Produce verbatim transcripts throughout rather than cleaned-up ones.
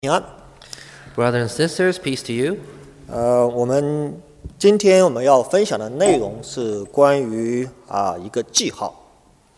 平安。 Brothers and sisters, peace to you. 呃，我们今天我们要分享的内容是关于啊一个记号。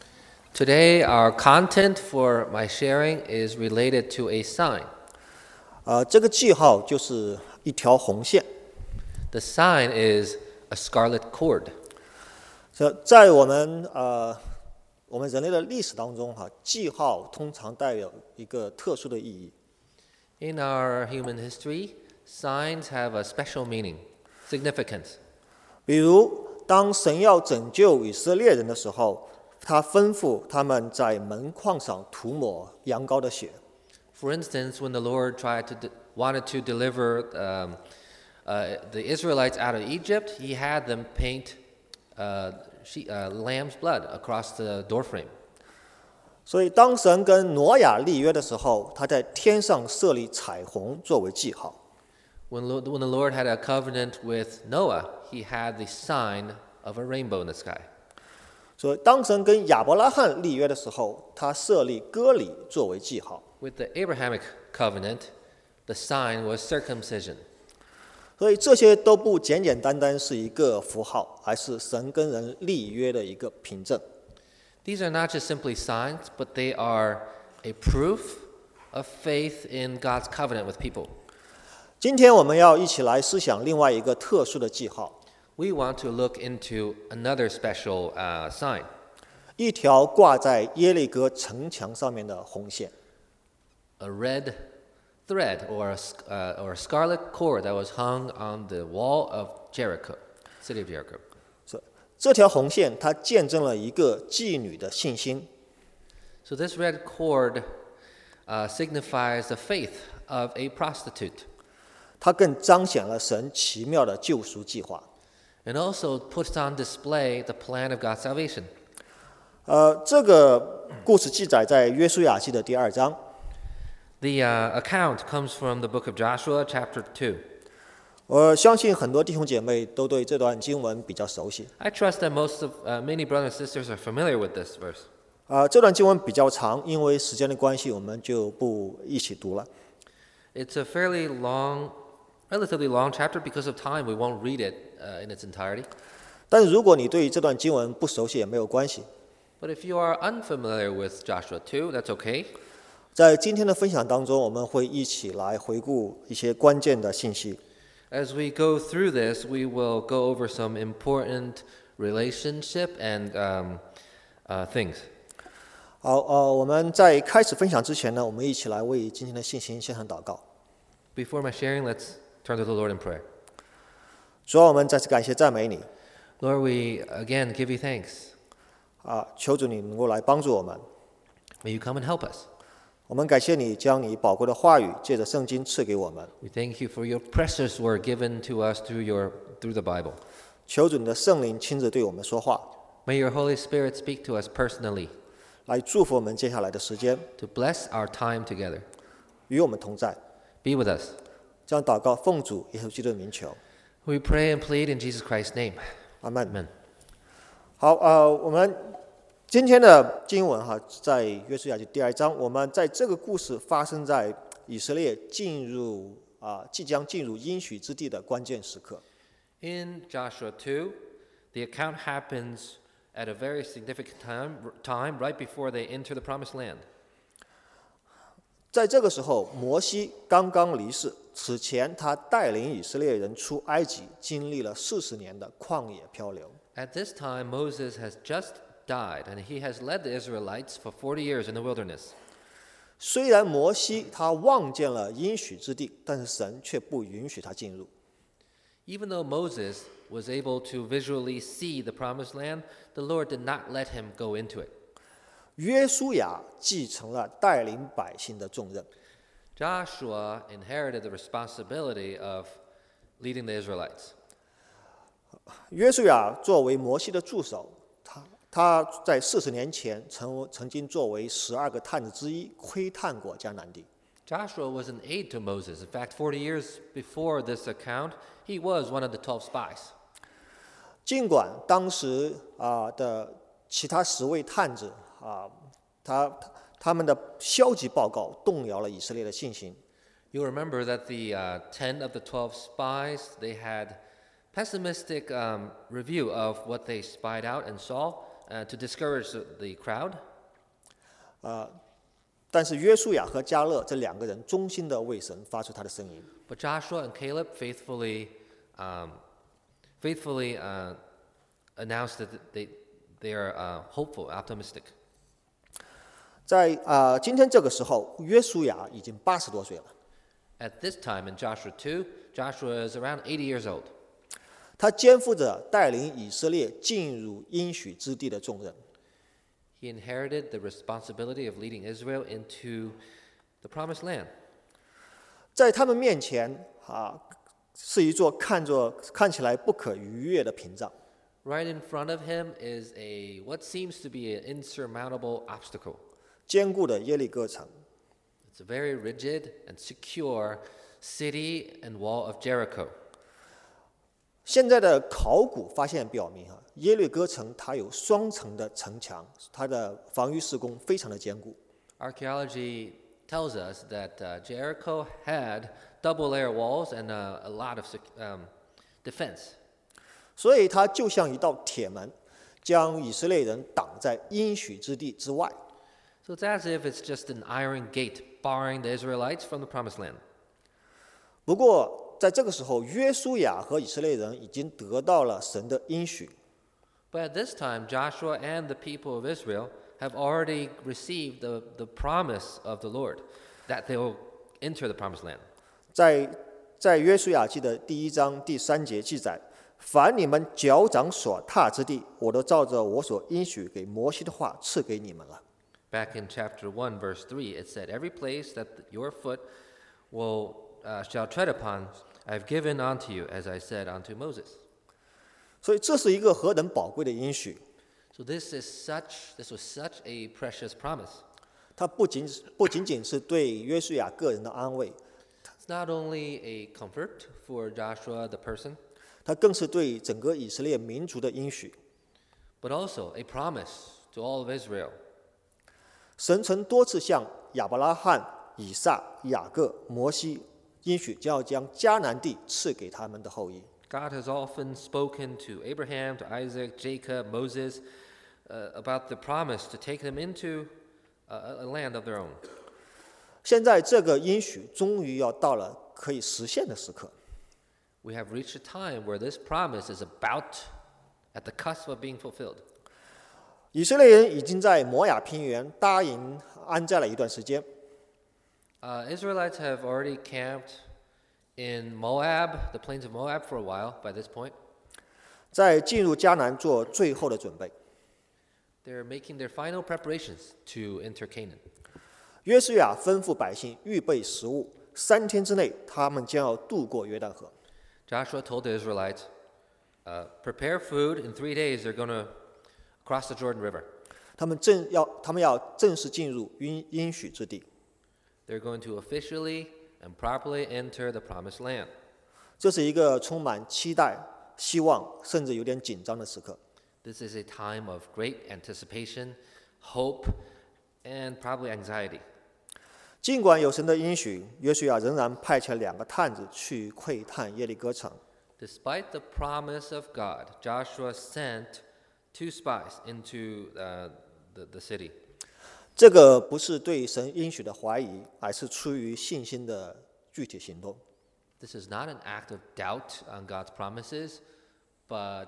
Today, our content for my sharing is related to a sign. 呃，这个记号就是一条红线。 The sign is a scarlet cord. 这在我们呃我们人类的历史当中哈、记号通常带有一个特殊的意义。 In our human history, signs have a special meaning, significance. 比如，当神要拯救以色列人的时候，他吩咐他们在门框上涂抹羊羔的血。 For instance, when the Lord tried to de- wanted to deliver um, uh, the Israelites out of Egypt, He had them paint uh, she, uh, lamb's blood across the doorframe. 所以，当神跟挪亚立约的时候，他在天上设立彩虹作为记号。 When, lo- when the Lord had a covenant with Noah, He had the sign of a rainbow in the sky. 所以，当神跟亚伯拉罕立约的时候，他设立割礼作为记号。 With the Abrahamic covenant, the sign was circumcision. 所以，这些都不简简单单是一个符号，而是神跟人立约的一个凭证。 These are not just simply signs, but they are a proof of faith in God's covenant with people. 今天我们要一起来思想另外一个特殊的记号， We want to look into another special uh, sign, 一条挂在耶利哥城墙上面的红线。 a red thread or a, sc- uh, or a scarlet cord that was hung on the wall of Jericho, city of Jericho. 这条红线它见证了一个妓女的信心， So this red cord uh, signifies the faith of a prostitute, 它更彰显了神奇妙的救赎计划。 and also puts on display the plan of God's salvation. 呃，这个故事记载在约书亚记的第二章。 The uh, account comes from the book of Joshua, chapter two. 我相信很多弟兄姐妹都对这段经文比较熟悉。 I trust that most of uh, many brothers and sisters are familiar with this verse. 啊、这段经文比较长，因为时间的关系，我们就不一起读了。 It's a fairly long, relatively long chapter. Because of time, we won't read it uh, in its entirety. 但如果你对这段经文不熟悉也没有关系， But if you are unfamiliar with Joshua two, that's okay. 在今天的分享当中，我们会一起来回顾一些关键的信息。 As we go through this, we will go over some important relationship and um, uh, things. 好，呃，我们在开始分享之前呢，我们一起来为今天的信息献上祷告。 Before my sharing, let's turn to the Lord in prayer. 主啊，我们再次感谢赞美你， Lord, we again give you thanks. 啊，求主你能够来帮助我们。 May you come and help us. 我们感谢你将你宝贵的话语借着圣经赐给我们， We thank you for your precious word given to us through your through the Bible. 求主你的圣灵亲自对我们说话， May your Holy Spirit speak to us personally 来祝福我们接下来的时间， to bless our time together. 与我们同在。 Be with us. 这样祷告，奉主耶稣基督的名求， We pray and plead in Jesus Christ's name. 阿门。 Amen. 好，呃，我们今天的经文哈，在约书亚记第二章，我们在这个故事发生在以色列进入啊、即将进入应许之地的关键时刻。 In Joshua two, the account happens at a very significant time, time right before they enter the promised land. 在这个时候，摩西刚刚离世，此前他带领以色列人出埃及，经历了四十年的旷野漂流。 At this time, Moses has just died, and he has led the Israelites for forty years in the wilderness. 虽然摩西他望见了应许之地，但是神却不允许他进入。 Even though Moses was able to visually see the promised land, the Lord did not let him go into it. 约书亚继承了带领百姓的重任。 Joshua inherited the responsibility of leading the Israelites. 约书亚作为摩西的助手，他他在四十年前曾曾经作为十二个探子之一窥探过迦南地。 Joshua was an aide to Moses. In fact, forty years before this account, he was one of the twelve spies. 尽管当时啊、的其他十位探子啊、他他们的消极报告动摇了以色列的信心， You'll remember that the uh, ten of the twelve spies, they had pessimistic um, review of what they spied out and saw uh, to discourage the, the crowd. 但是约书亚和迦勒这两个人忠心的为神发出他的声音。 But Joshua and Caleb faithfully, um, faithfully uh, announced that they, they are uh, hopeful, optimistic. 在啊、呃、今天这个时候，约书亚已经八十多岁了。 At this time in Joshua two, Joshua is around eighty years old. 他肩负着带领以色列进入应许之地的重任。 He inherited the responsibility of leading Israel into the promised land. 在他们面前啊，是一座看着看起来不可逾越的屏障。 Right in front of him is a what seems to be an insurmountable obstacle. 坚固的耶利哥城， It's a very rigid and secure city and wall of Jericho. 现在的考古发现表明，哈，耶利哥城它有双层的城墙，它的防御施工非常的坚固。 Archaeology tells us that uh, Jericho had double-layer walls and uh, a lot of sec- um, defense. 所以它就像一道铁门，将以色列人挡在应许之地之外。 So it's as if it's just an iron gate barring the Israelites from the promised land. 不过，在这个时候，约书亚和以色列人已经得到了神的应许。 But at this time, Joshua and the people of Israel have already received the, the promise of the Lord that they will enter the promised land. 在在约书亚记的第一章第三节记载：凡你们脚掌所踏之地，我都照着我所应许给摩西的话赐给你们了。 Back in chapter one, verse three, it said, Every place that your foot will uh, shall tread upon, I have given unto you, as I said unto Moses. 所以这是一个何等宝贵的应许！ So this is such this was such a precious promise. 它不仅不仅仅是对约书亚个人的安慰， It's not only a comfort for Joshua the person, 它更是对整个以色列民族的应许。 but also a promise to all of Israel. 神曾多次向亚伯拉罕、以撒、雅各、摩西应许，将要将迦南地赐给他们的后裔。 God has often spoken to Abraham, to Isaac, Jacob, Moses uh, about the promise to take them into a, a land of their own. 现在这个应许终于要到了可以实现的时刻。 We have reached a time where this promise is about at the cusp of being fulfilled. 以色列人已经在摩亚平原搭营安家了一段时间。 Uh, Israelites have already camped in Moab, the plains of Moab, for a while by this point. 在进入迦南做最后的准备。 They're making their final preparations to enter Canaan. 约书亚吩咐百姓预备食物，三天之内他们将要渡过约旦河。 Joshua told the Israelites, uh, prepare food. In three days, they're going to cross the Jordan River. 他们正要，他们要正式进入应应许之地。 They're going to officially and properly enter the promised land. 这是一个充满期待、希望，甚至有点紧张的时刻。 This is a time of great anticipation, hope, and probably anxiety. 尽管有神的应许，约书亚仍然派遣两个探子去窥探耶利哥城。 Despite the promise of God, Joshua sent two spies into uh, the, the city. 这个不是对神应许的怀疑，而是出于信心的具体行动。 This is not an act of doubt on God's promises, but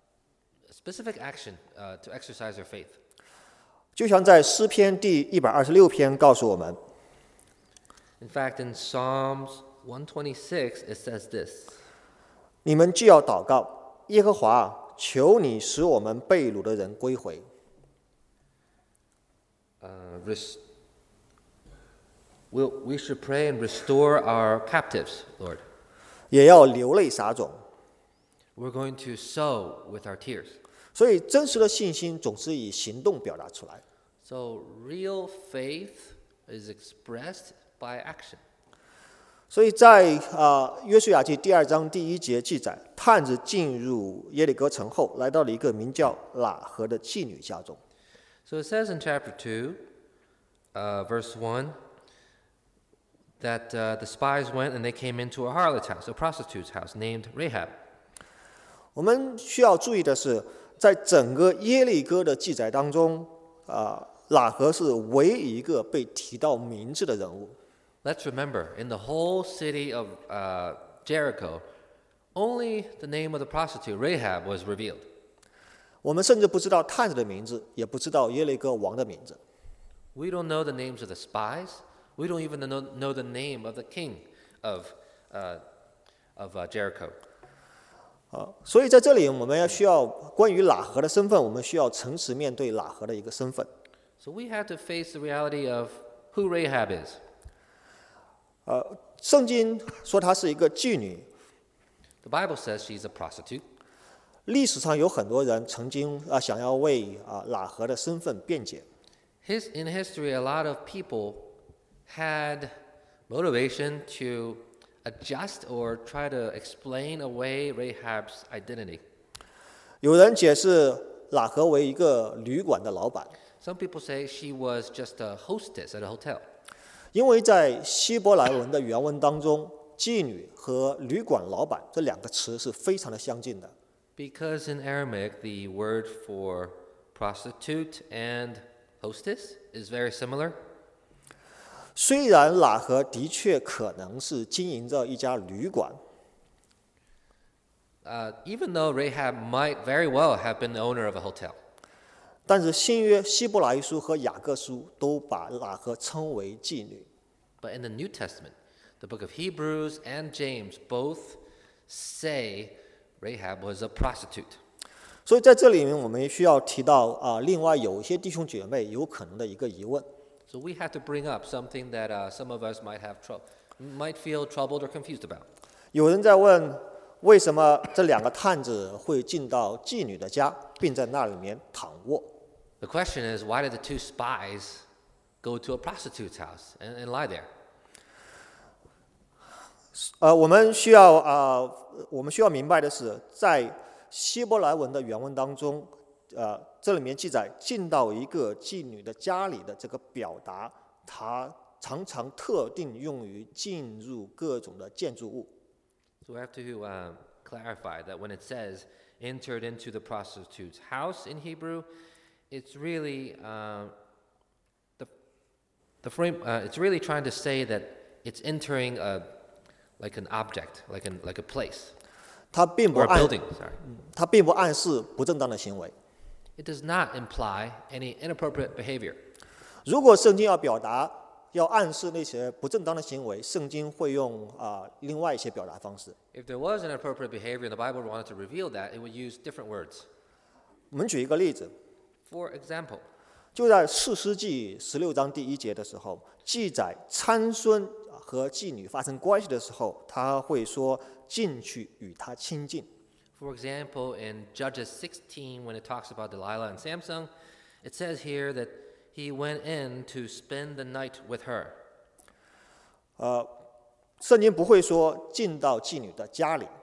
a specific action uh, to exercise their faith. 就像在诗篇第一百二十六篇告诉我们， In fact, in Psalms one twenty-six, it says this. 你们既要祷告，耶和华啊，求你使我们被掳的人归回。 Uh, res- we'll, we should pray and restore our captives, Lord. 也要流泪撒种。 We're going to sow with our tears. 所以，真实的信心总是以行动表达出来。 So real faith is expressed by action. 所以在啊、呃、约书亚记第二章第一节记载，探子进入耶利哥城后，来到了一个名叫喇合的妓女家中。 So it says in chapter two, uh, verse one, that uh, the spies went and they came into a harlot's house, a prostitute's house, named Rahab. 我们需要注意的是，在整个耶利哥的记载当中，啊，喇合是唯一一个被提到名字的人物。 Let's remember, in the whole city of uh, Jericho, only the name of the prostitute, Rahab, was revealed. 我们甚至不知道探子的名字，也不知道耶利哥王的名字。 We don't know the names of the spies. We don't even know, know the name of the king of, uh, of uh, Jericho. 啊，所以在这里我们要需要关于喇合的身份，我们需要诚实面对喇合的一个身份。 So we have to face the reality of who Rahab is. 呃，圣经说她是一个妓女。 The Bible says she's a prostitute. 历史上有很多人曾经啊想要为啊喇合的身份辩解。 His, in history, a lot of people had motivation to adjust or try to explain away Rahab's identity. 有人解释喇合为一个旅馆的老板。 Some people say she was just a hostess at a hotel. 因为在希伯来文的原文当中，妓女和旅馆老板这两个词是非常的相近的。 Because in Aramaic, the word for prostitute and hostess is very similar. 虽然喇合的确可能是经营着一家旅馆， Uh, even though Rahab might very well have been the owner of a hotel. 但是新约希伯来书和雅各书都把喇合称为妓女。 But in the New Testament, the book of Hebrews and James both say Rahab was a prostitute. 所以在这里面，我们需要提到啊，另外有一些弟兄姐妹有可能的一个疑问。 So we have to bring up something that uh, some of us might have trouble, might feel troubled or confused about. 有人在问，为什么这两个探子会进到妓女的家，并在那里面躺卧？ The question is, why did the two spies go to a prostitute's house and, and lie there? 呃，我们需要啊、呃，我们需要明白的是，在希伯来文的原文当中，呃，这里面记载进到一个妓女的家里的这个表达，它常常特定用于进入各种的建筑物。 So we have to um, clarify that when it says entered into the prostitute's house in Hebrew, it's really uh, the the frame. Uh, it's really trying to say that it's entering a like an object, like an like a place 它并不 or a 暗， building. Sorry, 它并不暗示不正当的行为。 it does not imply any inappropriate behavior. 如果圣经要表达、要暗示那些不正当的行为，圣经会用啊、呃、另外一些表达方式。 If there was inappropriate behavior and the Bible wanted to reveal that, it would use different words. 我们举一个例子， For example, 就在士师记十六章第一节的时候，记载参孙和妓女发生关系的时候，他会说进去与他亲近。 For example, in Judges sixteen, when it talks about Delilah and Samson, it says here that he went in to spend the night with her. 呃，圣经不会说进到妓女的家里，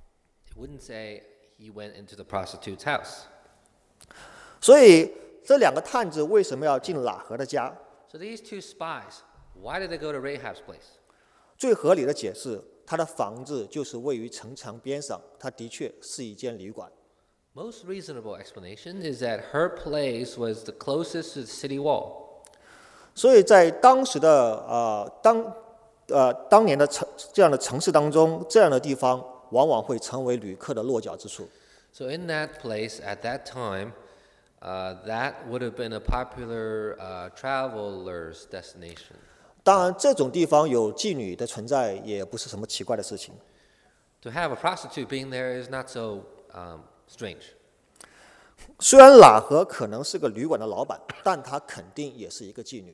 It wouldn't say he went into the prostitute's house. 所以这两个探子为什么要进喇合的家？ So these two spies, why did they go to Rahab's place? 最合理的解释，他的房子就是位于城墙边上，它的确是一间旅馆。 Most reasonable explanation is that her place was the closest to the city wall. 所以在当时的呃当呃当年的城这样的城市当中，这样的地方往往会成为旅客的落脚之处。 So in that place at that time, uh, that would have been a popular uh, traveler's destination. 当然，这种地方有妓女的存在，也不是什么奇怪的事情。 To have a prostitute being there is not so um, strange. 虽然喇合可能是个旅馆的老板，但她肯定也是一个妓女。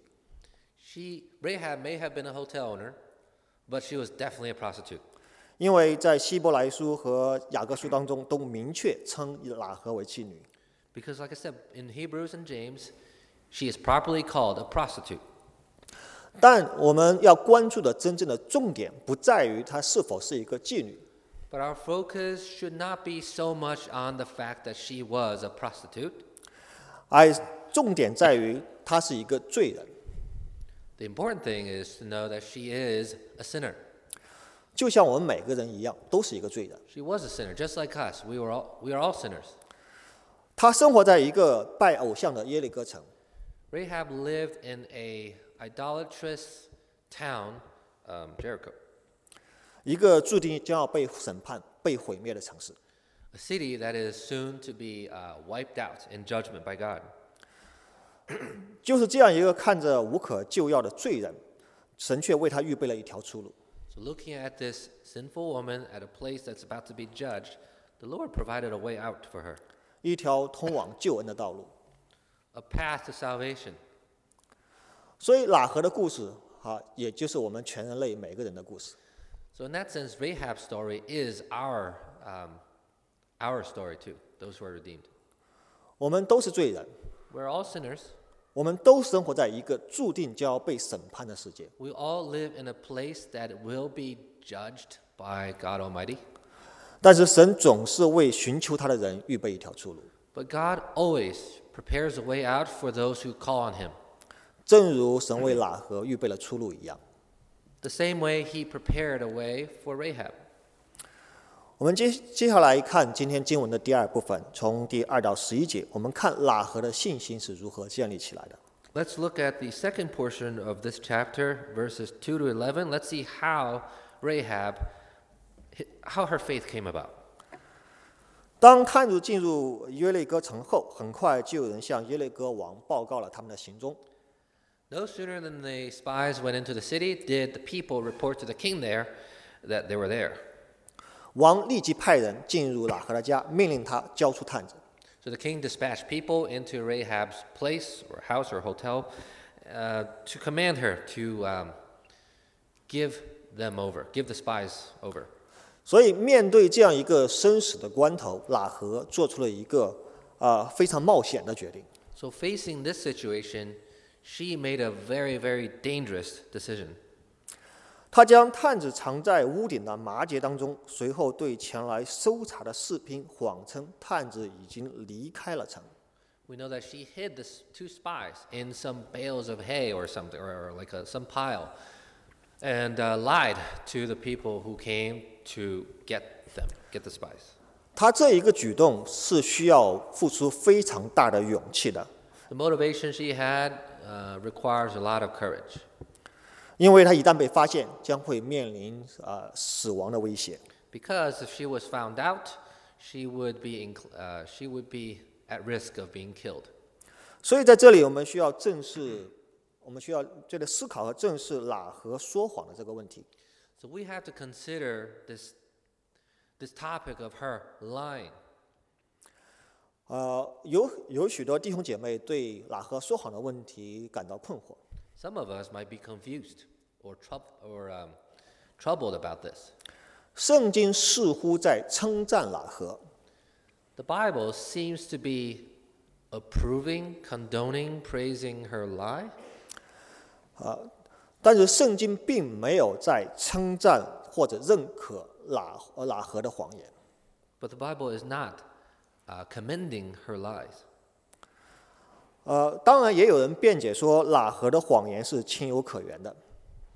She, Rahab may have been a hotel owner, but she was definitely a prostitute. 因为在希伯来书和雅各书当中都明确称喇合为妓女。 Because, like I said, in Hebrews and James, she is properly called a prostitute. 但我们要关注的真正的重点不在于她是否是一个妓女， But our focus should not be so much on the fact that she was a prostitute. 而重点在于她是一个罪人。 The important thing is to know that she is a sinner. 就像我们每个人一样，都是一个罪人。 She was a sinner, just like us. We were all, we are all sinners. 他生活在一个拜偶像的耶利哥城， Rahab lived in a idolatrous town, um, Jericho, 一个注定将要被审判、被毁灭的城市。 a city that is soon to be uh, wiped out in judgment by God. 就是这样一个看着无可救药的罪人，神却为他预备了一条出路。 So looking at this sinful woman at a place that's about to be judged, the Lord provided a way out for her, 一条通往救恩的道路。 a path to salvation. 所以喇合的故事，啊，也就是我们全人类每个人的故事。 So in that sense, Rahab's story is our, um, our story too, those who are redeemed. 我们都是罪人， We're all sinners. 我们都生活在一个注定将要被审判的世界。 We all live in a place that will be judged by God Almighty. 但是神总是为寻求他的人预备一条出路， But God always prepares a way out for those who call on Him. 正如神为喇合预备了出路一样。 The same way He prepared a way for Rahab. 我们接接下来看今天经文的第二部分，从第二到十一节，我们看喇合的信心是如何建立起来的。 Let's look at the second portion of this chapter, verses two to eleven. Let's see how Rahab, how her faith came about. 当探子进入耶利哥城后，很快就有人向耶利哥王报告了他们的行踪。 No sooner than the spies went into the city did the people report to the king there that they were there. 王立即派人进入喇合的家，命令他交出探子。 So the king dispatched people into Rahab's place or house or hotel uh, to command her to um, give them over, give the spies over. 所以面对这样一个生死的关头，喇合做出了一个呃非常冒险的决定。 So facing this situation, she made a very, very dangerous decision. 他将探子藏在屋顶的麻结当中，随后对前来搜查的士兵谎称探子已经离开了城。 We know that she hid the two spies in some bales of hay or something, or, or like a, some pile, and uh, lied to the people who came to get them, get the spies. 他这一个举动是需要付出非常大的勇气的， The motivation she had uh, requires a lot of courage. 因为他一旦被发现，将会面临呃死亡的威胁。 Because if she was found out, she would be inc- uh, she would be at risk of being killed. 所以在这里，我们需要正视，我们需要这个思考和正视喇合说谎的这个问题。 So we have to consider this this topic of her lying. 呃，有有许多弟兄姐妹对喇合说谎的问题感到困惑。 Some of us might be confused or, troub- or um, troubled about this. 圣经似乎在称赞喇合， The Bible seems to be approving, condoning, praising her lie. 但是圣经并没有在称赞或者认可喇呃喇合的谎言。 But the Bible is not uh, commending her lies. 呃，当然也有人辩解说喇合的谎言是情有可原的。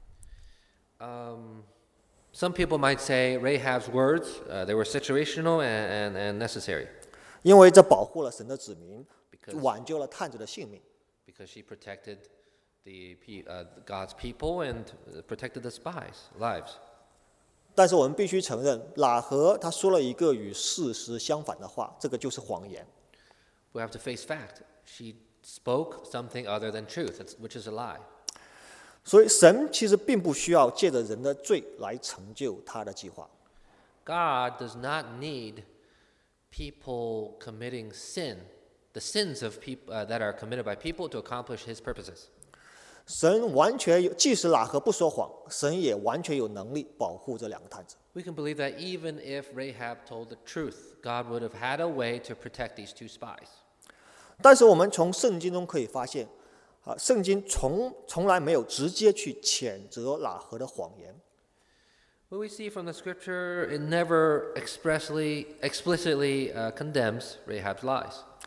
Um, some people might say Rahab's words, uh, they were situational and, and, and necessary 因为这保护了神的子民， Because- 挽救了探子的性命。 because she protected the, pe- uh, God's people and uh, protected the spies' lives. 但是我们必须承认，喇合他说了一个与事实相反的话，这个就是谎言。 We have to face fact. She spoke something other than truth, it's- which is a lie. 所以神其实并不需要借着人的罪来成就他的计划。 God does not need people committing sin, the sins of people uh, that are committed by people to accomplish His purposes. 神完全有，即使喇合不说谎，神也完全有能力保护这两个探子。 We can believe that even if Rahab told the truth, God would have had a way to protect these two spies. 但是我们从圣经中可以发现，啊，圣经从从来没有直接去谴责喇合的谎言。 What we see from the scripture, it never expressly, explicitly uh, condemns Rahab's lies.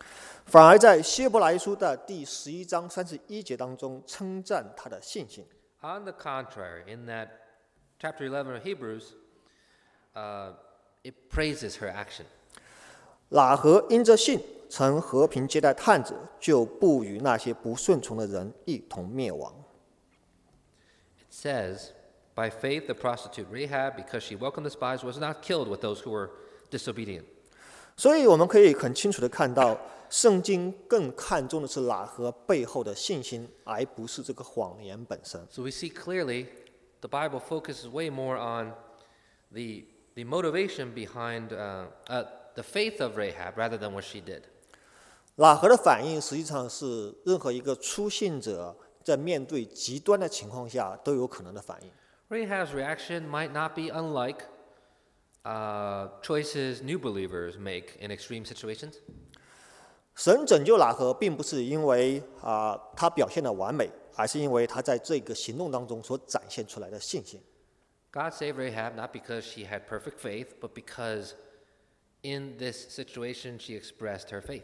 反而在希伯来书的第十一章三十一节当中称赞他的信心。 On the contrary, in that chapter eleven of Hebrews, uh, it praises her action. 喇合因着信曾和平接待探子，就不与那些不顺从的人一同灭亡。 It says, by faith, the prostitute Rahab, because she welcomed the spies, was not killed with those who were disobedient. 所以我们可以很清楚地看到，圣经更看重的是喇合背后的信心，而不是这个谎言本身。 So we see clearly the Bible focuses way more on the, the motivation behind uh, uh, the faith of Rahab rather than what she did. 喇合的反应实际上是任何一个初信者在面对极端的情况下都有可能的反应。 Rahab's reaction might not be unlike uh, choices new believers make in extreme situations. 神拯救喇合，并不是因为啊、呃、他表现的完美，而是因为他在这个行动当中所展现出来的信心。 God saved Rahab not because she had perfect faith, but because in this situation she expressed her faith.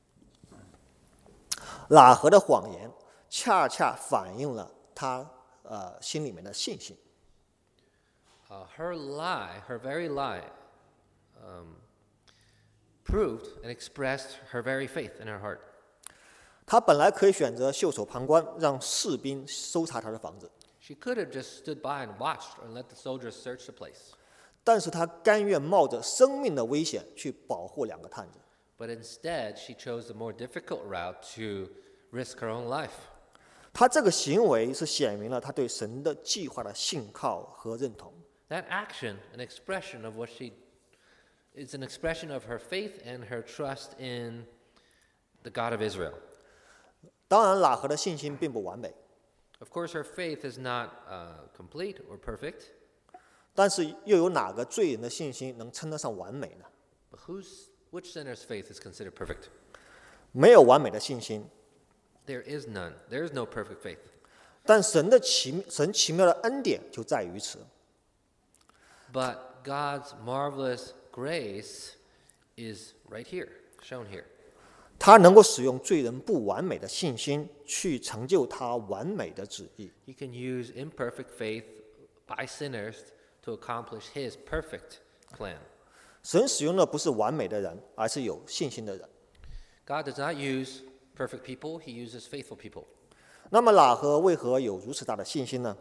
喇合的谎言恰恰反映了他呃心里面的信心。 Uh, her lie, her very lie, um, proved and expressed her very faith in her heart. 他本来可以选择袖手旁观，让士兵搜查他的房子， She could have just stood by and watched and let the soldiers search the place. 但是他甘愿冒着生命的危险去保护两个探子。 But instead, she chose the more difficult route to risk her own life. 他这个行为是显明了他对神的计划的信靠和认同。 That action, an expression of what she is an expression of her faith and her trust in the God of Israel. 当然，喇合的信心并不完美， Of course, her faith is not uh, complete or perfect, 但是又有哪个罪人的信心能称得上完美呢？ but whose, which sinner's faith is considered perfect? 没有完美的信心， There is none. There is no perfect faith. 但神的奇神奇妙的恩典就在于此。 But God's marvelous grace is right here, shown here. 他能够使用罪人不完美的信心去成就他完美的旨意。 He can use imperfect faith by sinners to accomplish his perfect plan. 神使用的不是完美的人，而是有信心的人。 God does not use perfect people, he uses faithful people. 那么喇合为何有如此大的信心呢？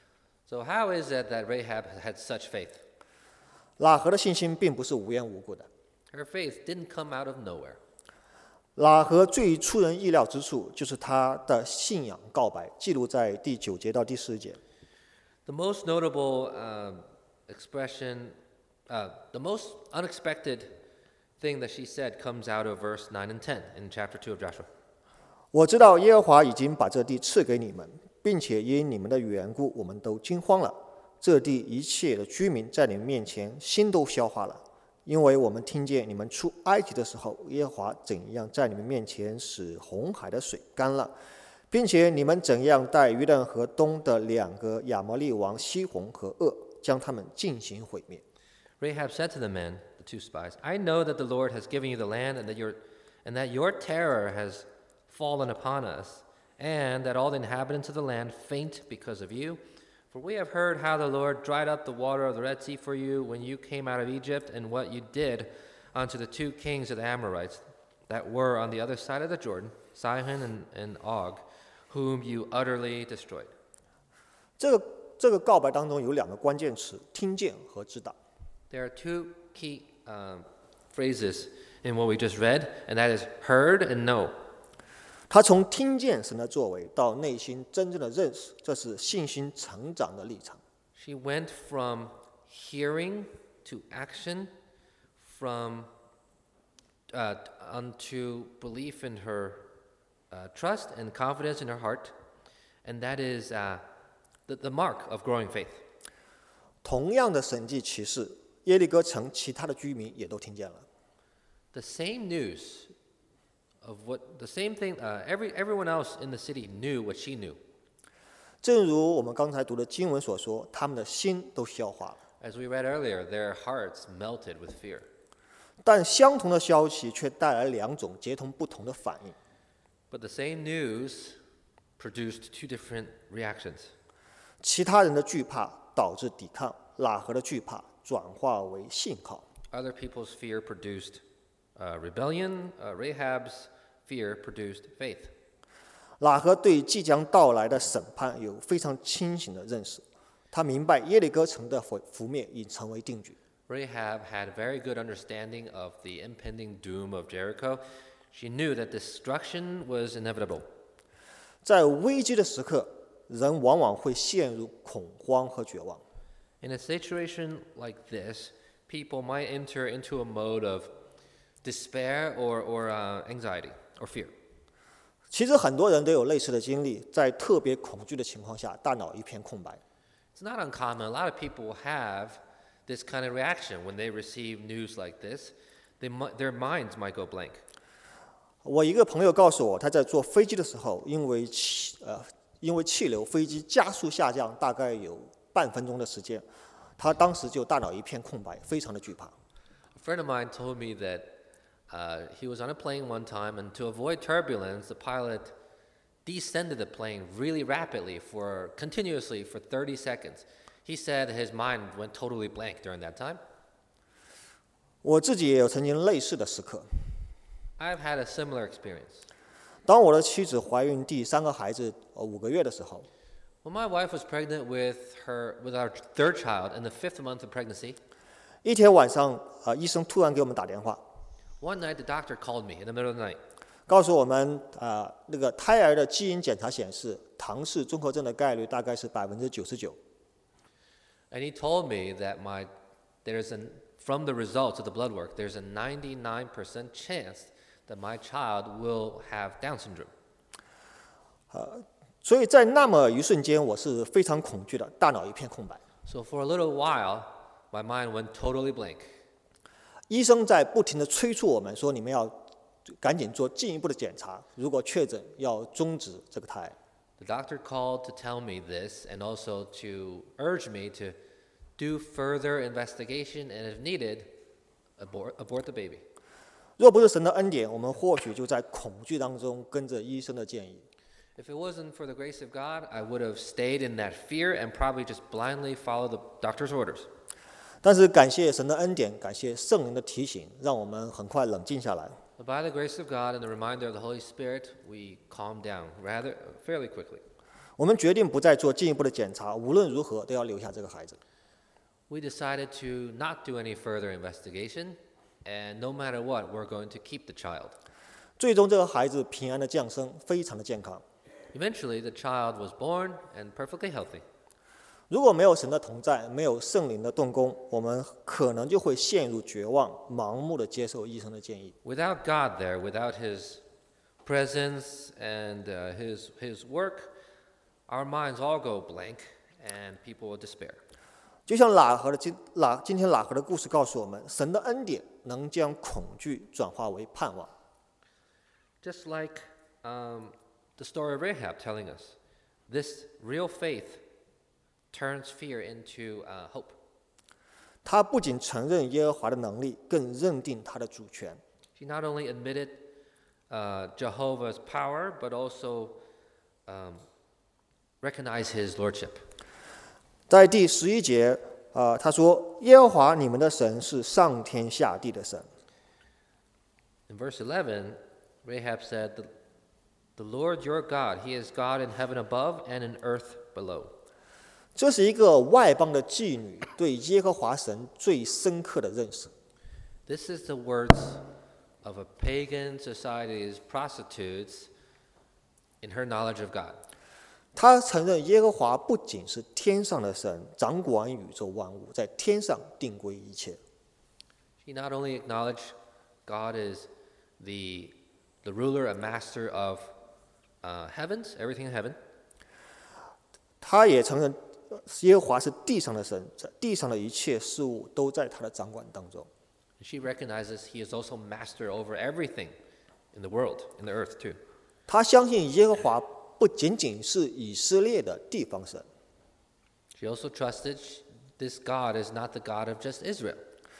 So how is it that Rahab had such faith? 喇合的信心并不是无缘无故的。 Her faith didn't come out of nowhere. 喇合最出人意料之处，就是他的信仰告白，记录在第九节到第十节。 The most notable um, expression, uh, the most unexpected thing that she said comes out of verse nine and ten in chapter two of Joshua. 我知道耶和华已经把这地赐给你们，并且因你们的缘故，我们都惊慌了。这地一切的居民在你们面前心都消化了，因为我们听见你们出埃及的时候，耶和华怎样在你们面前使红海的水干了，并且你们怎样带约旦河东的两个亚摩利王西宏和噩，将他们进行毁灭。 Rahab said to the men, the two spies, I know that the Lord has given you the land and that your, and that your terror has fallen upon us, and that all the inhabitants of the land faint because of you. For we have heard how the Lord dried up the water of the Red Sea for you when you came out of Egypt, and what you did unto the two kings of the Amorites that were on the other side of the Jordan, Sihon and, and Og, whom you utterly destroyed. 这个这个告白当中有两个关键词：听见和知道。 There are two key um, phrases in what we just read, and that is heard and know. 他从听见神的作为到内心真正的认识，这是信心成长的历程。 She went from hearing to action, from uh, unto belief in her uh, trust and confidence in her heart, and that is uh, the, the mark of growing faith. 同样的神迹奇事，耶利哥城其他的居民也都听见了。 The same news of what the same thing. Uh, every everyone else in the city knew what she knew. 正如我们刚才读的经文所说，他们的心都消化了。 As we read earlier, their hearts melted with fear. 但相同的消息却带来两种截同不同的反应。 But the same news produced two different reactions. 其他人的惧怕导致抵抗，喇合的惧怕转化为信靠。 Other people's fear produced uh, rebellion. Uh, Rahab's fear produced faith. 喇合对即将到来的审判有非常清醒的认识，他明白耶利哥城的覆灭已成为定局。 Rahab had a very good understanding of the impending doom of Jericho. She knew that destruction was inevitable. 在危机的时刻，人往往会陷入恐慌和绝望。 In a situation like this, people might enter into a mode of despair or, or uh, anxiety or fear. 其实很多人都有类似的经历，在特别恐惧的情况下，大脑一片空白。 It's not uncommon. A lot of people have this kind of reaction when they receive news like this. They might, their minds might go blank. 我一个朋友告诉我，他在坐飞机的时候，因为气呃因为气流，飞机加速下降，大概有半分钟的时间，他当时就大脑一片空白，非常的惧怕。 A friend of mine told me that uh, he was on a plane one time, and to avoid turbulence, the pilot descended the plane really rapidly for continuously for thirty seconds. He said his mind went totally blank during that time. 我自己也有曾经类似的时刻。 I've had a similar experience. 当我的妻子怀孕第三个孩子呃五个月的时候， When my wife was pregnant with her with our third child in the fifth month of pregnancy, 一天晚上，呃，医生突然给我们打电话， one night the doctor called me in the middle of the night. 告诉我们，呃，那个胎儿的基因检查显示，唐氏综合症的概率大概是百分之九十九。 And he told me that my there's an from the results of the blood work, there's a ninety-nine percent chance that my child will have Down syndrome. 所以在那么一瞬间，我是非常恐惧的，大脑一片空白。 So for a little while, my mind went totally blank. 医生在不停地催促我们说：“你们要赶紧做进一步的检查，如果确诊，要终止这个胎。” The doctor called to tell me this and also to urge me to do further investigation and, if needed, abort, abort the baby. 若不是神的恩典，我们或许就在恐惧当中跟着医生的建议。 If it wasn't for the grace of God, I would have stayed in that fear and probably just blindly followed the doctor's orders. 但是感谢神的恩典，感谢圣灵的提醒，让我们很快冷静下来。 But by the grace of God and the reminder of the Holy Spirit, we calmed down rather fairly quickly. 我们决定不再做进一步的检查，无论如何都要留下这个孩子。 We decided to not do any further investigation, and no matter what, we're going to keep the child. 最终，这个孩子平安的降生，非常的健康。 Eventually, the child was born and perfectly healthy. 如果没有神的同在，没有圣灵的动工，我们可能就会陷入绝望，盲目的接受医生的建议。 Without God there, without His presence and uh, His His work, our minds all go blank, and people will despair. 就像喇合的今喇今天喇合的故事告诉我们，神的恩典能将恐惧转化为盼望。 Just like um, the story of Rahab telling us, this real faith turns fear into uh, hope. 他不仅承认耶和华的能力，更认定他的主权。 She not only admitted uh, Jehovah's power, but also um, recognized His lordship. 在第十一节，呃，他说：“耶和华你们的神是上天下地的神。” In verse eleven, Rahab said, the, the Lord your God, He is God in heaven above and in earth below. 这是一个外邦的妓女对耶和华神最深刻的认识。 This is the words of a pagan society's prostitutes in her knowledge of God. 她承认耶和华不仅是天上的神，掌管宇宙万物，在天上定规一切。 She not only acknowledged God is the, the ruler and master of uh, heavens, everything in heaven, 她也承认耶和华是地上的神，在地上的一切事物都在他的掌管当中。 she recognizes He is also master over everything in the world, in the earth too. 她相信耶和华不仅仅是以色列的地方神， She also trusted this God is not the God of just Israel.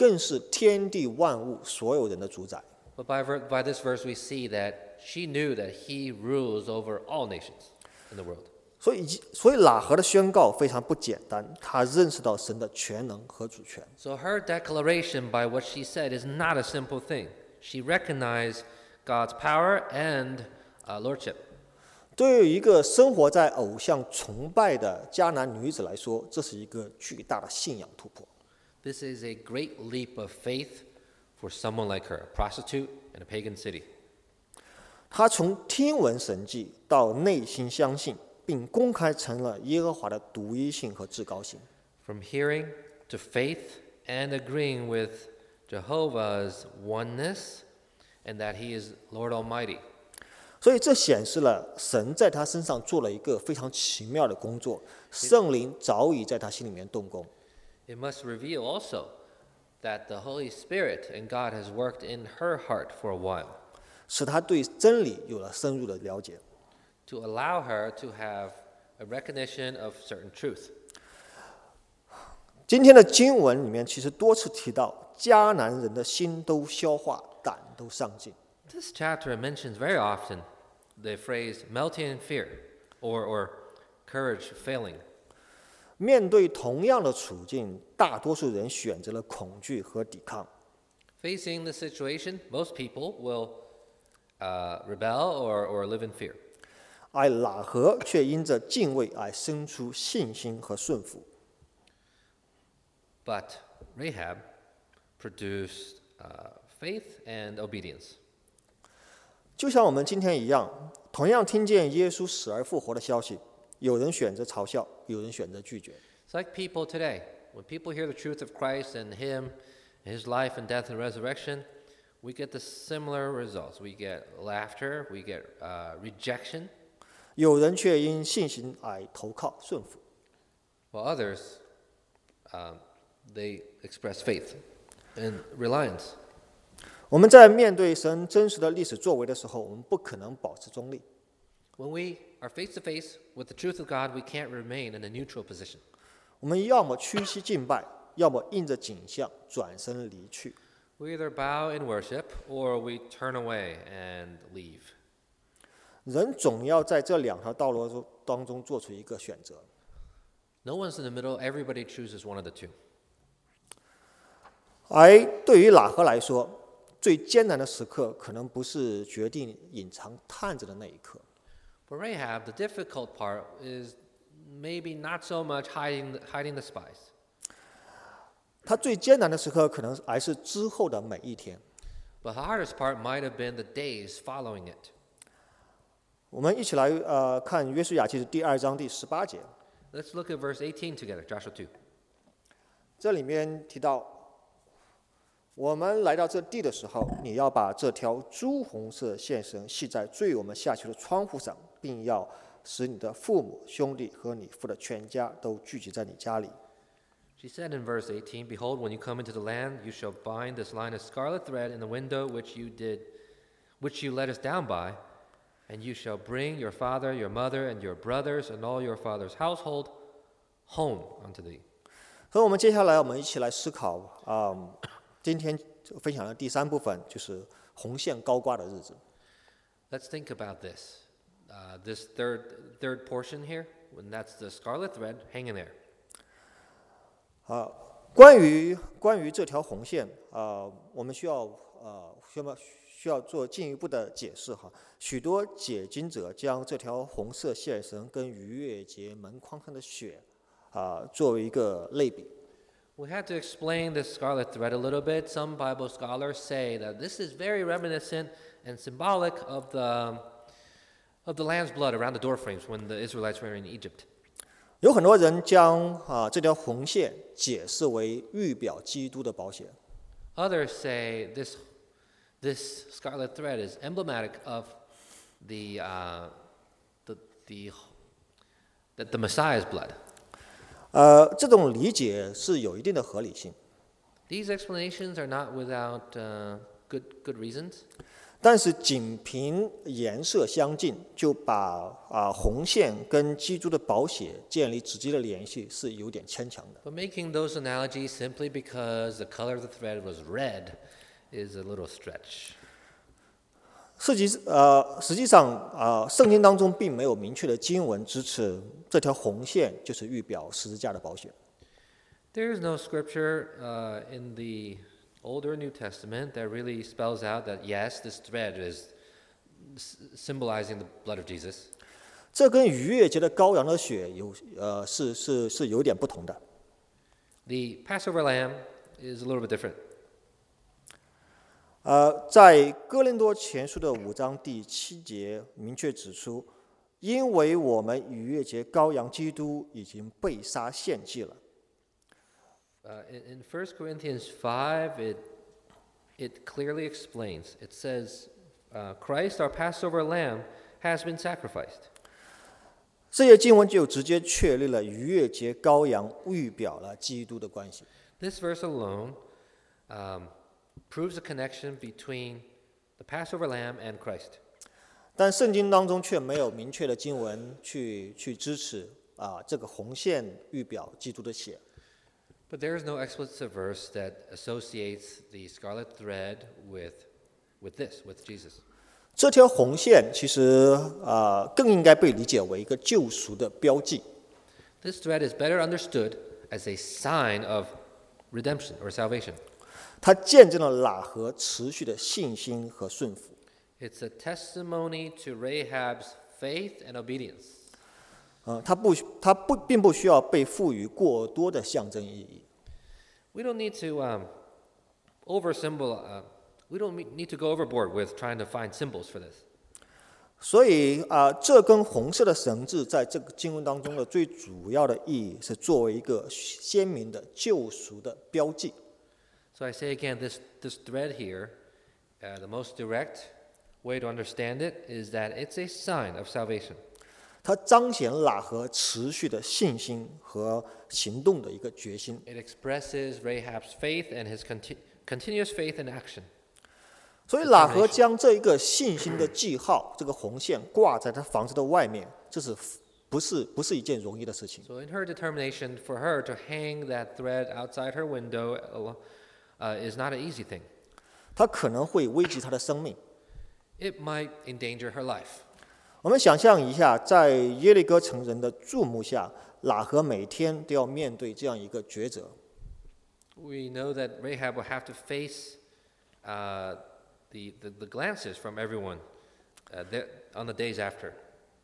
更是天地万物所有人的主宰。 But by, ver- by this verse, we see that she knew that he rules over all nations in the world. 所以，所以喇合的宣告非常不简单，他认识到神的全能和主权。 So her declaration by what she said is not a simple thing. She recognized God's power and uh, lordship. 对于一个生活在偶像崇拜的迦南女子来说，这是一个巨大的信仰突破。 This is a great leap of faith for someone like her, a prostitute in a pagan city. 她从听闻神迹到内心相信，并公开承认耶和华的独一性和至高性。 From hearing to faith and agreeing with Jehovah's oneness and that he is Lord Almighty. 所以这显示了神在她身上做了一个非常奇妙的工作，圣灵早已在她心里面动工。 It must reveal also that the Holy Spirit and God has worked in her heart for a while 使她对真理有了深入的了解。 to allow her to have a recognition of certain truth. 今天的经文里面其实多次提到，迦南人的心都消化，胆都上进。 This chapter mentions very often the phrase melting in fear or, or courage failing. 面对同样的处境，大多数人选择了恐惧和抵抗。 Facing the situation, most people will uh, rebel or, or live in fear. 而喇合却因着敬畏而生出信心和顺服。 But Rahab produced uh, faith and obedience. 就像我们今天一样，同样听见耶稣死而复活的消息，有人选择嘲笑，有人选择拒绝。 It's like people today. When people hear the truth of Christ and Him, His life and death and resurrection, we get the similar results. We get laughter, we get uh, rejection, 有人却因信心而投靠顺服。 while others, um, they express faith and reliance. 我们在面对神真实的历史作为的时候，我们不可能保持中立。 When we are face to face with the truth of God, we can't remain in a neutral position. 我们要么屈膝敬拜，要么应着景象转身离去。 We either bow in worship or we turn away and leave. 人总要在这两条道路中当中做出一个选择。 No one's in the middle, everybody chooses one of the two. 而对于喇合来说，最艰难的时刻可能不是决定隐藏探子的那一刻， For Rahab, the difficult part is maybe not so much hiding the, hiding the spies. 他最艰难的时刻可能还是之后的每一天。 But the hardest part might have been the days following it. 我们一起来呃看约书亚记第二章第十八节， Let's look at verse eighteen together, Joshua two. 这里面提到，我们来到这地的时候，你要把这条朱红色线绳系在最我们下去的窗户上，并要使你的父母、兄弟和你父的全家都聚集在你家里。 She said in verse eighteen, Behold, when you come into the land, you shall bind this line of scarlet thread in the window which you did, which you let us down by, and you shall bring your father, your mother, and your brothers, and all your father's household home unto thee. 所以我们接下来我们一起来思考啊、嗯今天分享的第三部分就是红线高挂的日子。 Let's think about this. Uh, this third third portion here, when that's the scarlet thread hanging there. 啊，关于关于这条红线啊、我们需要呃需要需要做进一步的解释哈。许多解经者将这条红色线绳跟逾越节门框上的血啊、作为一个类比。 We had to explain this scarlet thread a little bit. Some Bible scholars say that this is very reminiscent and symbolic of the of the lamb's blood around the doorframes when the Israelites were in Egypt. 有很多人将啊、这条红线解释为预表基督的保险。 Others say this this scarlet thread is emblematic of the uh, the the the, the Messiah's blood. 呃，这种理解是有一定的合理性， These explanations are not without uh, good good reasons. 但是仅凭颜色相近，就把啊红线跟基督的宝血建立直接的联系，是有点牵强的。 But making those analogies simply because the color of the thread was red is a little stretch. 实际呃实际上啊、呃，圣经当中并没有明确的经文支持这条红线就是预表十字架的宝血。 There is no scripture uh, in the Old or New Testament that really spells out that yes, this thread is symbolizing the blood of Jesus. 这跟逾越节的羔羊的血有呃是是是有点不同的。 The Passover lamb is a little bit different. 呃，在哥林多前书的五章第七节明确指出，因为我们逾越节羔羊基督已经被杀献祭了。 Uh, in, in First Corinthians five, it, it clearly explains. It says, uh, Christ, our Passover lamb, has been sacrificed. 这些经文就直接确立了逾越节羔羊预表了基督的关系。 This verse alone um, proves a connection between the Passover lamb and Christ. 但圣经当中却没有明确的经文去去支持啊这个红线预表基督的血。 But there is no explicit verse that associates the scarlet thread with, with this, with Jesus. 这条红线其实呃更应该被理解为一个救赎的标记。 This thread is better understood as a sign of redemption or salvation. 它见证了喇合持续的信心和顺服。 It's a testimony to Rahab's faith and obedience. 呃，它不，它不，并不需要被赋予过多的象征意义。 We don't need to um, over symbol. Uh, we don't need to go overboard with trying to find symbols for this. 所以啊、呃，这根红色的绳子在这个经文当中的最主要的意义是作为一个鲜明的救赎的标记。 So I say again, this this thread here, uh, the most direct way to understand it is that it's a sign of salvation. 它彰显喇合持续的信心和行动的一个决心。 It expresses Rahab's faith and his conti- continuous faith in action. 所以喇合将这一个信心的记号，这个红线挂在他房子的外面，这是不是不是一件容易的事情。 So in her determination for her to hang that thread outside her window uh, is not an easy thing. 它可能会危及她的生命。 It might endanger her life. 我们想象一下，在耶利哥城人的注目下，喇合每天都要面对这样一个抉择。 We know that Rahab will have to face uh, the, the, the glances from everyone uh, there, on the days after.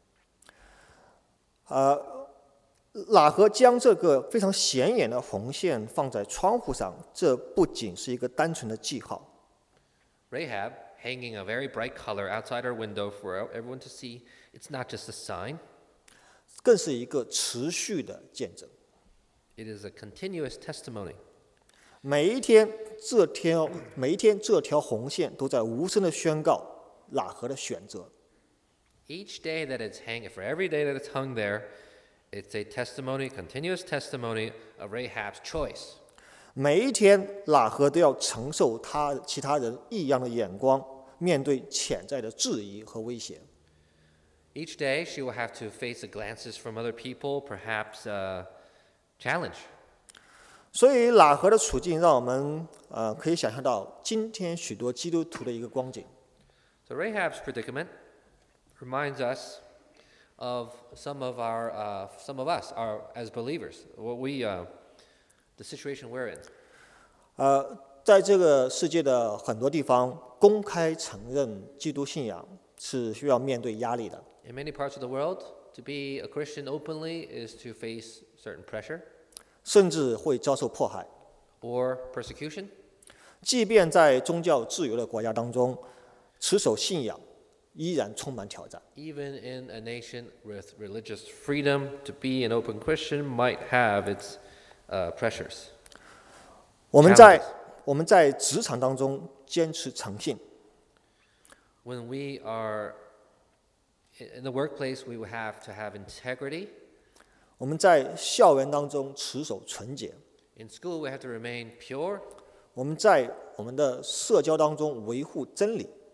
呃，喇合将这个非常显眼的红线放在窗户上，这不仅是一个单纯的记号。 Rahab hanging a very bright color outside her window for everyone to see, it's not just a sign. 更是一个持续的见证。 It is a continuous testimony. 每一天，这条每一天这条红线都在无声的宣告喇合的选择。 Each day that it's hanging, for every day that it's hung there, it's a testimony, continuous testimony of Rahab's choice. 每一天，喇合都要承受他其他人异样的眼光，面对潜在的质疑和威胁。 Each day, she will have to face the glances from other people, perhaps uh, challenge. 所以，喇合的处境让我们呃可以想象到今天许多基督徒的一个光景。 So Rahab's predicament reminds us of some of our, uh, some of us, our as believers, what we, uh, the situation we're in. 呃，在这个世界的很多地方，公开承认基督信仰是需要面对压力的。 In many parts of the world, to be a Christian openly is to face certain pressure, 甚至会遭受迫害。 or persecution. 即便在宗教自由的国家当中，持守信仰依然充满挑战。 Even in a nation with religious freedom, to be an open Christian might have its uh, pressures. 我们在我们在职场当中坚持诚信， When we are in the workplace, we will have to have integrity. 我们在校园当中持守纯洁， In school, we have to remain pure. 我们在我们的社交当中维护真理，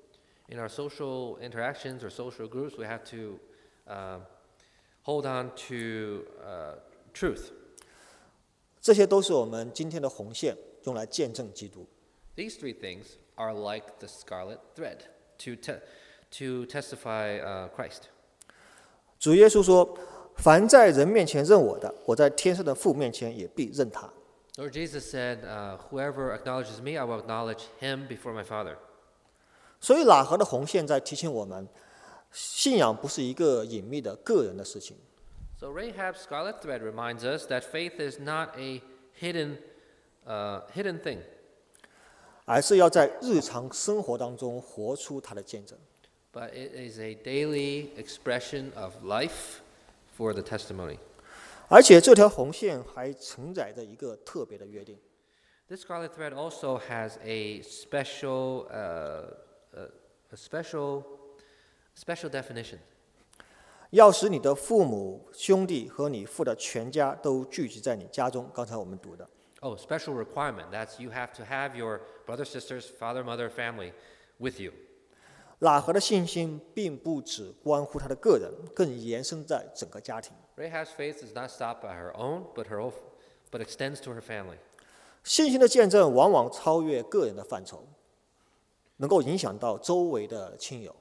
In our social interactions or social groups, we have to uh, hold on to uh, truth. 这些都是我们今天的红线，用来见证基督。 These three things are like the scarlet thread to, te- to testify uh, Christ. 主耶稣说：“凡在人面前认我的，我在天上的父面前也必认他。” Lord Jesus said, uh, whoever acknowledges me, I will acknowledge him before my Father. 所以喇合的红线在提醒我们，信仰不是一个隐秘的个人的事情。 So Rahab's scarlet thread reminds us that faith is not a hidden, uh, hidden thing, 而是要在日常生活当中活出他的见证。 but it is a daily expression of life for the testimony. 而且这条红线还承载着一个特别的约定， This scarlet thread also has a special, uh, uh, a special, special definition. 要使你的父母、兄弟和你父的全家都聚集在你家中。刚才我们读的， Oh, special requirement. That's you have to have your brothers, sisters, father, mother, family with you. 喇合的信心并不只关乎他的个人，更延伸在整个家庭。 Rahab's faith is not stopped by her own, but her, but extends to her family. 信心的见证往往超越个人的范畴，能够影响到周围的亲友。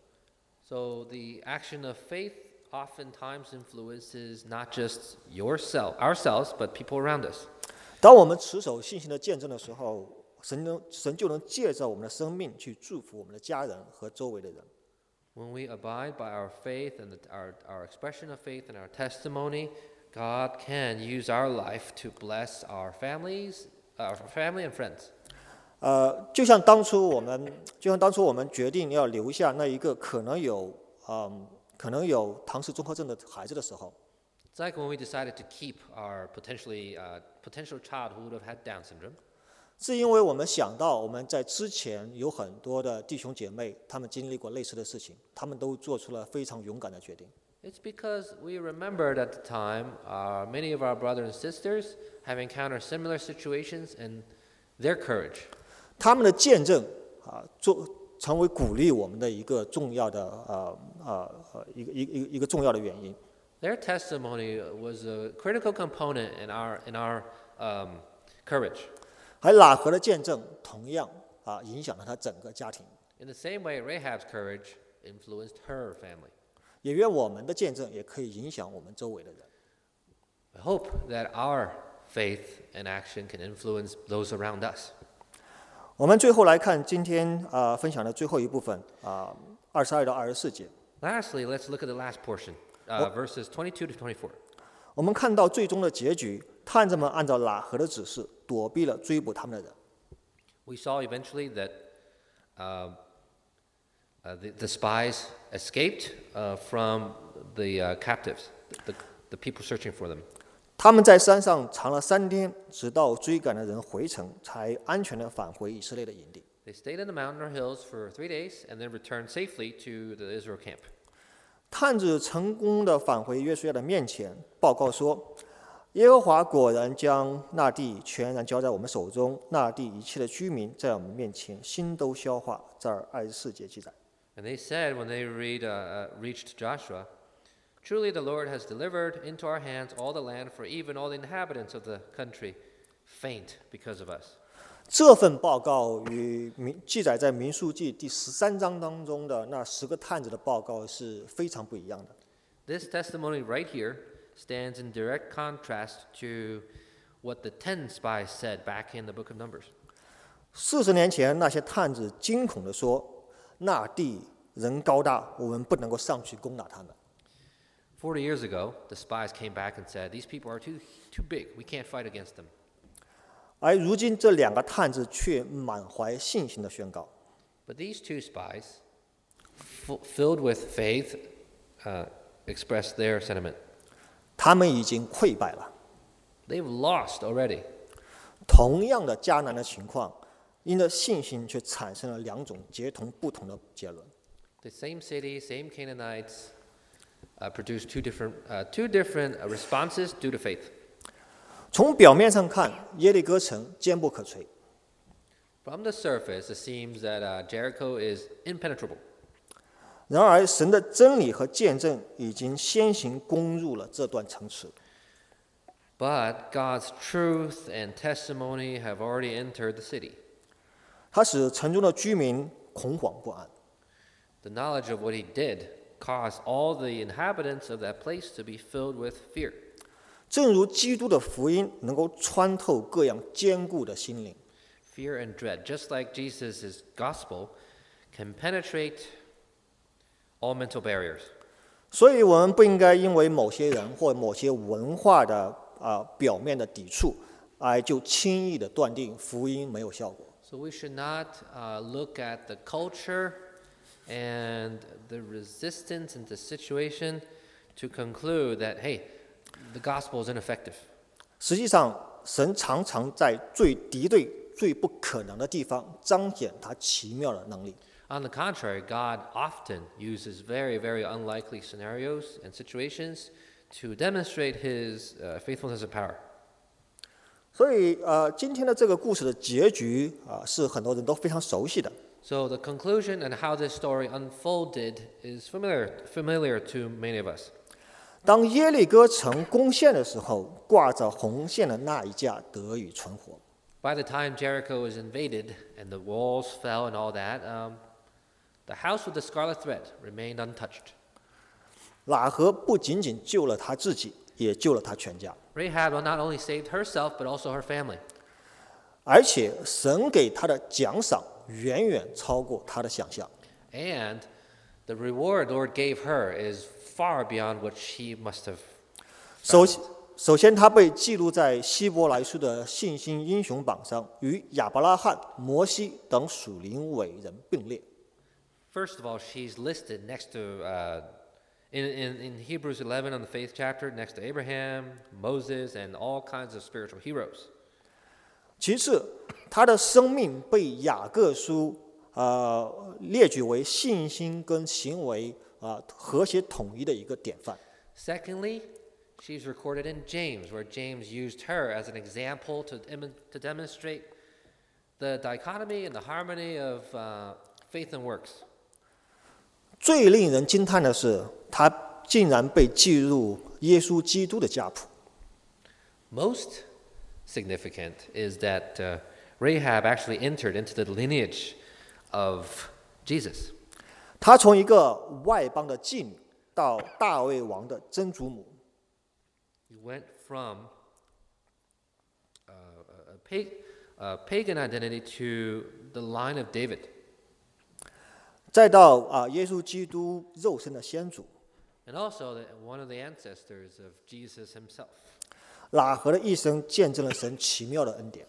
So the action of faith oftentimes influences not just yourself, ourselves, but people around us. 当我们持守信心的见证的时候，神能神就能借着我们的生命去祝福我们的家人和周围的人。 When we abide by our faith and the, our, our expression of faith and our testimony, God can use our life to bless our families, our family and friends. 呃，就像当初我们，就像当初我们决定要留下那一个可能有，嗯，可能有唐氏综合症的孩子的时候， It's like when we decided to keep our potentially uh, potential child who would have had Down syndrome. 是因为我们想到我们在之前有很多的弟兄姐妹，他们经历过类似的事情，他们都做出了非常勇敢的决定。 It's because we remembered at the time uh, many of our brothers and sisters have encountered similar situations and their courage. 他们的见证啊，做成为鼓励我们的一个重要的呃呃呃一个一个一个一个重要的原因。 Their testimony was a critical component in our in our um, courage. 而喇合的见证同样啊影响了他整个家庭。 In the same way, Rahab's courage influenced her family. 也愿我们的见证也可以影响我们周围的人。 I hope that our faith and action can influence those around us. 我们最后来看今天啊、呃、分享的最后一部分啊，二十二到二十四节。 Lastly, let's look at the last portion, uh, verses twenty-two to twenty-four. 我们看到最终的结局，探子们按照喇合的指示，躲避了追捕他们的人。 We saw eventually that uh, uh, the, the spies escaped uh, from the uh, captives, the, the people searching for them. 他们在山上藏了三天，直到追赶的人回城，才安全地返回以色列的营地。 They stayed in the mountain or hills for three days and then returned safely to the Israel camp. 探子成功地返回约书亚的面前，报告说：“耶和华果然将那地全然交在我们手中，那地一切的居民在我们面前心都消化。”这儿二十四节记载。 And they said when they read, uh, uh, reached Joshua, "Truly the Lord has delivered into our hands all the land, for even all the inhabitants of the country faint because of us." 这份报告与民记载在民数记第十三章当中的那十个探子的报告是非常不一样的。 This testimony right here stands in direct contrast to what the ten spies said back in the book of Numbers. 四十年前，那些探子惊恐地说：“那地人高大，我们不能够上去攻打他们。” Forty years ago, the spies came back and said, "These people are too too big. We can't fight against them." 而如今，这两个探子却满怀信心地宣告 But these two spies, f- filled with faith, uh, expressed their sentiment. 他们已经溃败了。 They've lost already. 同样的艰难的情况，因着信心却产生了两种截同不同的结论。 The same city, same Canaanites, uh, produced two different, uh, two different uh, responses due to faith. 从表面上看，耶利哥城坚不可摧， From the surface, it seems that uh, Jericho is impenetrable. 然而，神的真理和见证已经先行攻入了这段城池。 But God's truth and testimony have already entered the city. 它使城中的居民恐慌不安。 The knowledge of what he did caused all the inhabitants of that place to be filled with fear. 正如基督的福音能够穿透各样坚固的心灵， Fear and dread, just like Jesus' gospel, can penetrate all mental barriers. 所以我们不应该因为某些人或某些文化的、呃、表面的抵触，而就轻易的断定福音没有效果。 So we should not uh, look at the culture and the resistance in the situation to conclude that, hey, the gospel is ineffective. 实际上，神常常在最敌对、最不可能的地方彰显他奇妙的能力。 On the contrary, God often uses very, very unlikely scenarios and situations to demonstrate his uh, faithfulness and power. 所以，呃，今天的这个故事的结局啊、呃，是很多人都非常熟悉的。 So the conclusion and how this story unfolded is familiar, familiar to many of us. 当耶利哥城攻陷的时候，挂着红线的那一架得以存活。 By the time Jericho was invaded and the walls fell and all that, um, the house with the scarlet thread remained untouched. 喇合不仅仅救了他自己，也救了他全家。 Rahab not only saved herself, but also her family. 而且神给他的奖赏远远超过他的想象。 And the reward Lord gave her is far beyond what she must have 首 found. 首先，他被记录在希伯来书的信心英雄榜上，与亚伯拉罕、摩西等属灵伟人并列。 First of all, she's listed next to, uh, in, in, in Hebrews eleven on the faith chapter, next to Abraham, Moses, and all kinds of spiritual heroes. 其次，他的生命被雅各书呃列举为信心跟行为啊、呃、和谐统一的一个典范。 Secondly, she's recorded in James, where James used her as an example to, to demonstrate the dichotomy and the harmony of uh, faith and works. 最令人惊叹的是，他竟然被记入耶稣基督的家谱。 Most significant is that uh, Rahab actually entered into the lineage of Jesus. 他从一个外邦的妓女到大卫王的曾祖母。 He went from uh, a, pag- a pagan identity to the line of David. 再到啊，耶稣基督肉身的先祖。 And also the, one of the ancestors of Jesus himself. 喇合的一生见证了神奇妙的恩典。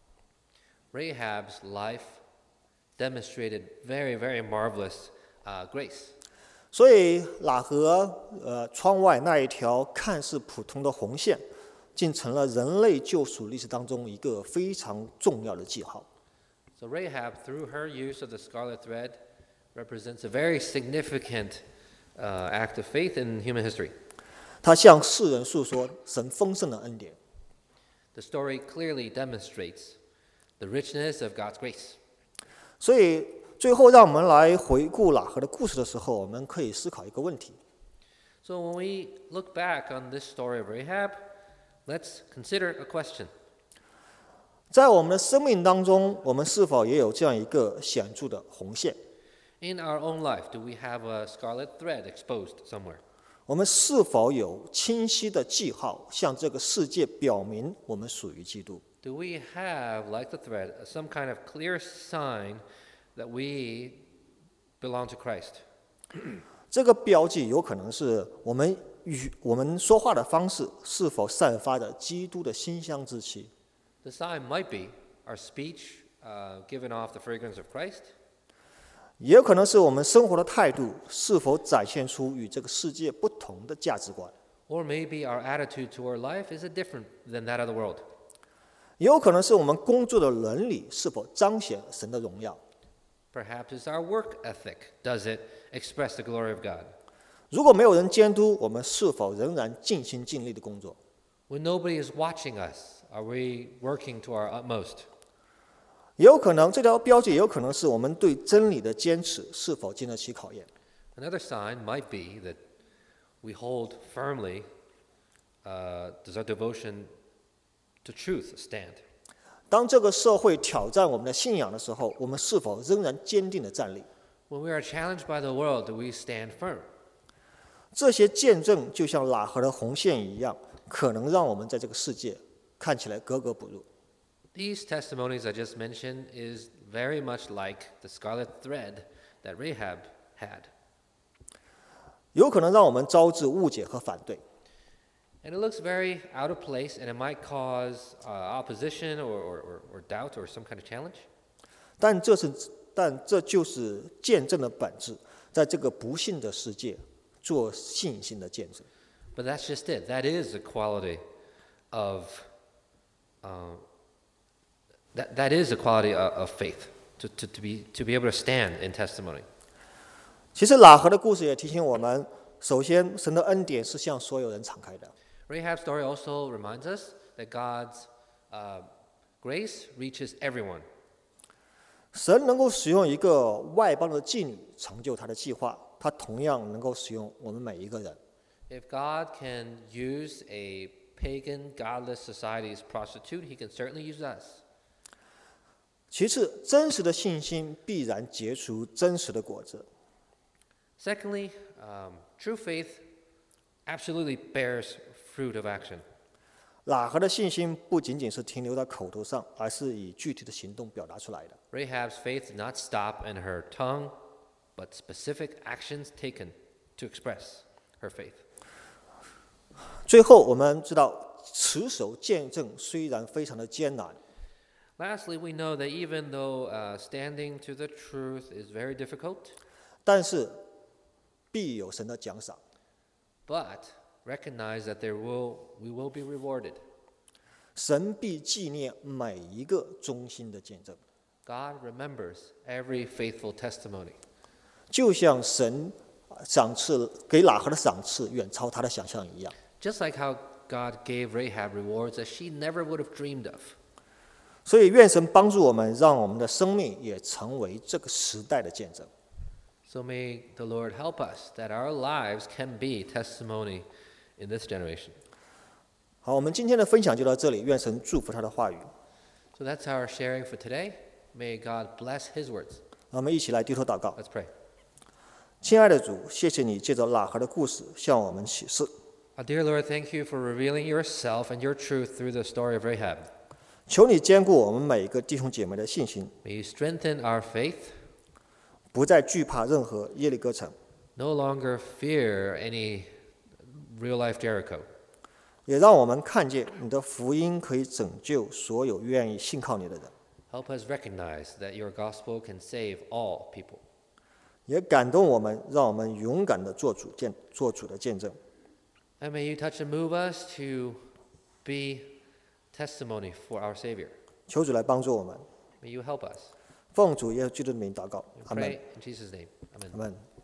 Rahab's life demonstrated very, very marvelous uh, grace. 所以喇合呃窗外那一条看似普通的红线，竟成了人类救赎历史当中一个非常重要的记号。 So Rahab, through her use of the scarlet thread, represents a very significant uh, act of faith in human history. 他向世人诉说神丰盛的恩典。 The story clearly demonstrates the richness of God's grace. 所以最后，让我们来回顾喇合的故事的时候，我们可以思考一个问题： So when we look back on this story of Rahab, let's consider a question. 在我们的生命当中，我们是否也有这样一个显著的红线？ In our own life, do we have a scarlet thread exposed somewhere? 我们是否有清晰的记号，向这个世界表明我们属于基督？ Do we have, like the thread, some kind of clear sign that we belong to Christ? 这个标记有可能是我们与我们说话的方式是否散发着基督的馨香之气。 The sign might be our speech uh, giving off the fragrance of Christ. 也有可能是我们生活的态度是否展现出与这个世界不同的价值观。 Or maybe our attitude toward life is different than that of the world. 也有可能是我们工作的伦理是否彰显神的荣耀。 Perhaps it's our work ethic. Does it express the glory of God? 如果没有人监督，我们是否仍然尽心尽力的工作？ When nobody is watching us, are we working to our utmost? 也有可能这条标记也有可能是我们对真理的坚持是否经得起考验。 Another sign might be that we hold firmly uh, does our devotion to truth stand. 当这个社会挑战我们的信仰的时候，我们是否仍然坚定的站立？ When we are challenged by the world, do we stand firm? 这些见证就像喇合的红线一样，可能让我们在这个世界看起来格格不入。 These testimonies I just mentioned is very much like the scarlet thread that Rahab had. 有可能让我们招致误解和反对。 And it looks very out of place, and it might cause uh, opposition or, or, or, or doubt or some kind of challenge. 但这是，但这就是见证的本质，在这个不幸的世界做信心的见证。 But that's just it. That is the quality of uh, that, that is the quality of, of faith, to, to, to, be, to be able to stand in testimony. 其实喇合的故事也提醒我们，首先，神的恩典是向所有人敞开的。 Rahab's story also reminds us that God's uh, grace reaches everyone. 神能够使用一个外邦的妓女成就他的计划，他同样能够使用我们每一个人。 If God can use a pagan, godless society's prostitute, he can certainly use us. 其次，真实的信心必然结出真实的果子。 Secondly, um, true faith absolutely bears fruit of action. 喇合的信心不仅仅是停留在口头上，而是以具体的行动表达出来的。 Rahab's faith did not stop in her tongue, but specific actions taken to express her faith. 最后，我们知道持守见证虽然非常的艰难， Lastly, we know that even though uh, standing to the truth is very difficult, 但是必有神的奖赏。 but recognize that there will we will be rewarded. 神必纪念每一个忠心的见证， God remembers every faithful testimony. 就像神赏赐给喇合的赏赐远超他的想象一样。 Just like how God gave Rahab rewards that she never would have dreamed of. 所以，愿神帮助我们，让我们的生命也成为这个时代的见证。 So may the Lord help us that our lives can be testimony in this generation. 好，我们今天的分享就到这里，愿神祝福他的话语。 So that's our sharing for today. May God bless his words. 让我们一起来低头祷告。 Let's pray. 亲爱的主，谢谢你借着喇合的故事向我们启示。 Our dear Lord, thank you for revealing yourself and your truth through the story of Rahab. 求你坚固我们每一个弟兄姐妹的信心， May you strengthen our faith, 不再惧怕任何耶利哥城， no longer fear any real-life Jericho. 也让我们看见你的福音可以拯救所有愿意信靠你的人， Help us recognize that your gospel can save all people. 也感动我们，让我们勇敢的做主见做主的见证。 And may you touch and move us to be testimony for our Savior. 求主来帮助我们， May you help us. 奉主耶稣基督的名祷告， We 阿门 pray，in Jesus' name. Amen. 阿门。